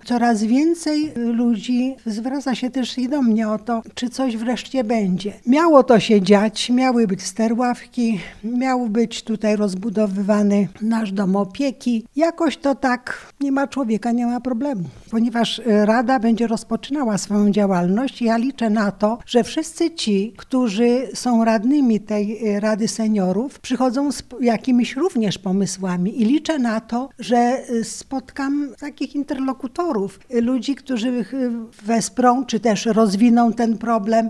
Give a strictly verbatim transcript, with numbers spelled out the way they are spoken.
Coraz więcej ludzi zwraca się też i do mnie o to, czy coś wreszcie będzie. Miało to się dziać, miały być sterławki, miał być tutaj rozbudowywany nasz dom opieki. Jakoś to tak, nie ma człowieka, nie ma problemu. Ponieważ Rada będzie rozpoczynała swoją działalność, ja liczę na to, że wszyscy ci, którzy są radnymi tej Rady Seniorów, przychodzą z jakimiś również pomysłami i liczę na to, że spotkam takich interlokutorów, ludzi, którzy wesprą, czy też rozwiną ten problem,